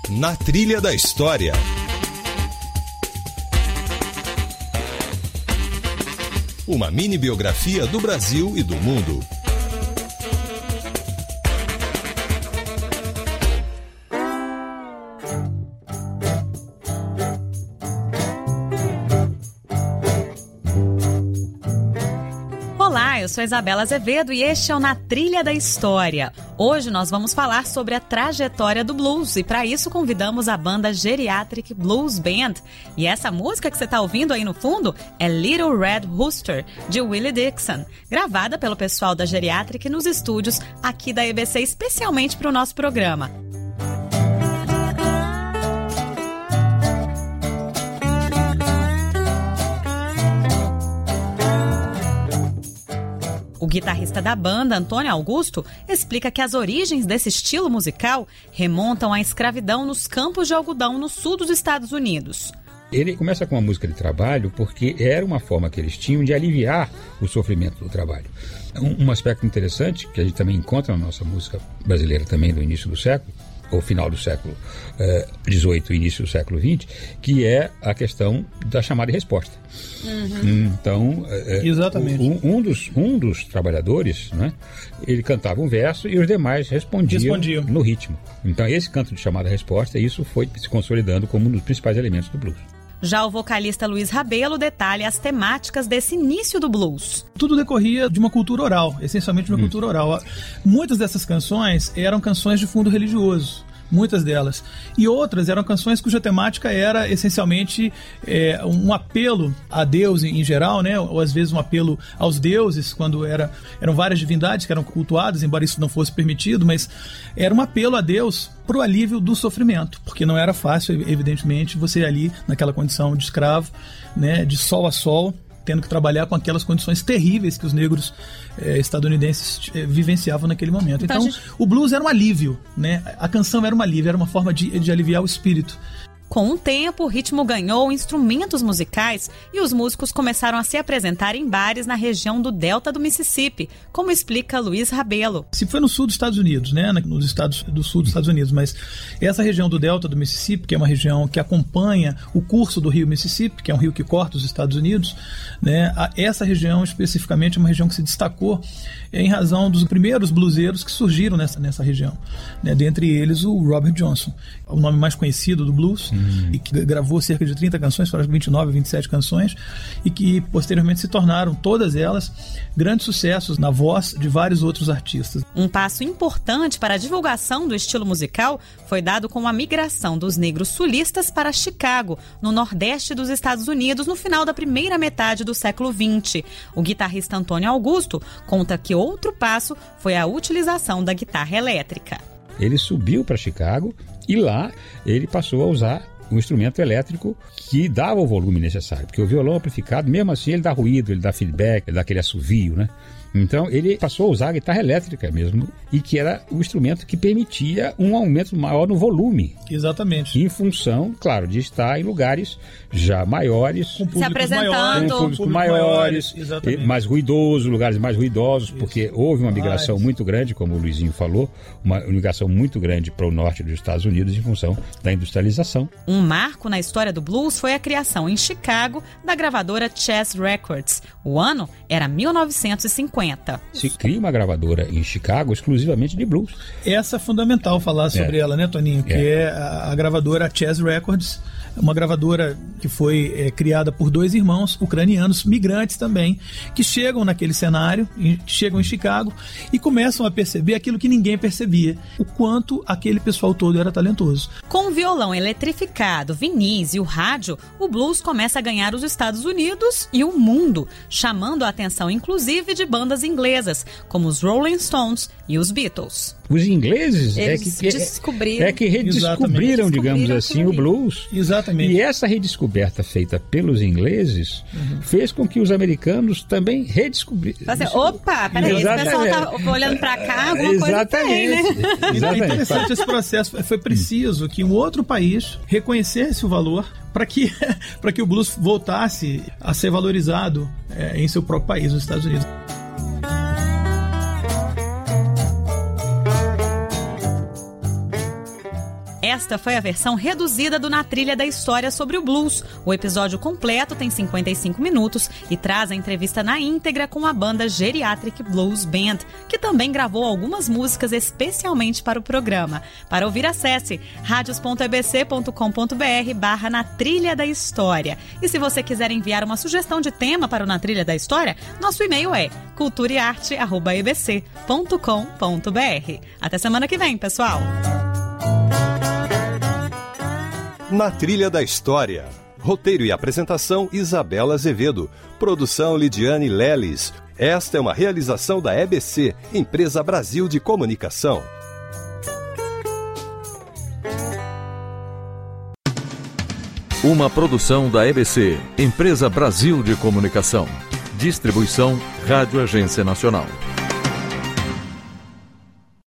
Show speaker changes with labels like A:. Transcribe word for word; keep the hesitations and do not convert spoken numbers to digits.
A: Na Trilha da História. Uma mini biografia do Brasil e do mundo.
B: Olá, eu sou Isabela Azevedo e este é o Na Trilha da História. Hoje nós vamos falar sobre a trajetória do blues e para isso convidamos a banda Geriatric Blues Band. E essa música que você está ouvindo aí no fundo é Little Red Rooster, de Willie Dixon, gravada pelo pessoal da Geriatric nos estúdios aqui da E B C especialmente para o nosso programa. O guitarrista da banda, Antônio Augusto, explica que as origens desse estilo musical remontam à escravidão nos campos de algodão no sul dos Estados Unidos.
C: Ele começa com uma música de trabalho porque era uma forma que eles tinham de aliviar o sofrimento do trabalho. Um, um aspecto interessante, que a gente também encontra na nossa música brasileira também do início do século, ou final do século dezoito e início do século vinte, que é a questão da chamada e resposta. Uhum. Então,
D: Exatamente.
C: Um, um, dos, um dos trabalhadores, né, ele cantava um verso e os demais respondiam, respondiam no ritmo. Então, esse canto de chamada e resposta, isso foi se consolidando como um dos principais elementos do blues.
B: Já o vocalista Luiz Rabelo detalha as temáticas desse início do blues.
D: Tudo decorria de uma cultura oral, essencialmente de uma hum. cultura oral. Muitas dessas canções eram canções de fundo religioso, muitas delas. E outras eram canções cuja temática era essencialmente é, um apelo a Deus em, em geral, né? Ou às vezes um apelo aos deuses, quando era, eram várias divindades que eram cultuadas, embora isso não fosse permitido, mas era um apelo a Deus para o alívio do sofrimento, porque não era fácil, evidentemente, você ali naquela condição de escravo, né, de sol a sol, tendo que trabalhar com aquelas condições terríveis que os negros eh, estadunidenses eh, vivenciavam naquele momento. Então, então gente... o blues era um alívio, né? A canção era um alívio, era uma forma de, de aliviar o espírito.
B: Com o tempo, o ritmo ganhou instrumentos musicais e os músicos começaram a se apresentar em bares na região do Delta do Mississippi, como explica Luiz Rabelo.
D: Se foi no sul dos Estados Unidos, né, nos estados do sul dos Estados Unidos, mas essa região do Delta do Mississippi, que é uma região que acompanha o curso do rio Mississippi, que é um rio que corta os Estados Unidos, né, essa região especificamente é uma região que se destacou em razão dos primeiros bluseiros que surgiram nessa, nessa região, né, dentre eles o Robert Johnson, o nome mais conhecido do blues, hum. e que gravou cerca de trinta canções, foram vinte e nove, vinte e sete canções, e que posteriormente se tornaram, todas elas, grandes sucessos na voz de vários outros artistas.
B: Um passo importante para a divulgação do estilo musical foi dado com a migração dos negros sulistas para Chicago, no nordeste dos Estados Unidos, no final da primeira metade do século vinte. O guitarrista Antônio Augusto conta que outro passo foi a utilização da guitarra elétrica.
C: Ele subiu para Chicago e lá ele passou a usar um instrumento elétrico que dava o volume necessário, porque o violão amplificado, mesmo assim, ele dá ruído, ele dá feedback, ele dá aquele assovio, né? Então ele passou a usar a guitarra elétrica mesmo, e que era o instrumento que permitia um aumento maior no volume.
D: Exatamente.
C: Em função, claro, de estar em lugares já maiores,
B: com públicos se apresentando, maiores,
C: com públicos maiores, maiores mais ruidosos, lugares mais ruidosos, Isso. porque houve uma migração ah, muito grande, como o Luizinho falou, uma migração muito grande para o norte dos Estados Unidos em função da industrialização.
B: Um marco na história do blues foi a criação em Chicago da gravadora Chess Records. O ano era mil novecentos e cinquenta.
C: Se cria uma gravadora em Chicago exclusivamente de blues.
D: Essa é fundamental falar sobre é. ela, né, Toninho? Que é, é a, a gravadora Chess Records, uma gravadora que foi é, criada por dois irmãos ucranianos, migrantes também, que chegam naquele cenário, que chegam em Chicago e começam a perceber aquilo que ninguém percebia, o quanto aquele pessoal todo era talentoso.
B: Com o violão eletrificado, vinis e o rádio, o blues começa a ganhar os Estados Unidos e o mundo, chamando a atenção inclusive de bandas inglesas, como os Rolling Stones e os Beatles.
C: Os ingleses é que,
B: descobriram,
C: é que redescobriram, digamos assim, o blues.
D: Exatamente.
C: E essa redescoberta feita pelos ingleses uhum. fez com que os americanos também redescobrissem.
B: Opa, peraí, esse pessoal tá olhando pra cá, alguma
C: Exatamente.
B: coisa tem, né?
D: Exatamente. É interessante esse processo. Foi preciso que um outro país reconhecesse o valor para que, para que o blues voltasse a ser valorizado é, em seu próprio país, nos Estados Unidos.
B: Esta foi a versão reduzida do Na Trilha da História sobre o blues. O episódio completo tem cinquenta e cinco minutos e traz a entrevista na íntegra com a banda Geriatric Blues Band, que também gravou algumas músicas especialmente para o programa. Para ouvir, acesse radios ponto e b c ponto com ponto b r barra Na Trilha da História. E se você quiser enviar uma sugestão de tema para o Na Trilha da História, nosso e-mail é cultura e arte arroba e b c ponto com ponto b r. Até semana que vem, pessoal!
A: Na Trilha da História. Roteiro e apresentação, Isabela Azevedo. Produção, Lidiane Leles. Esta é uma realização da E B C, Empresa Brasil de Comunicação.
E: Uma produção da E B C, Empresa Brasil de Comunicação. Distribuição, Rádio Agência Nacional.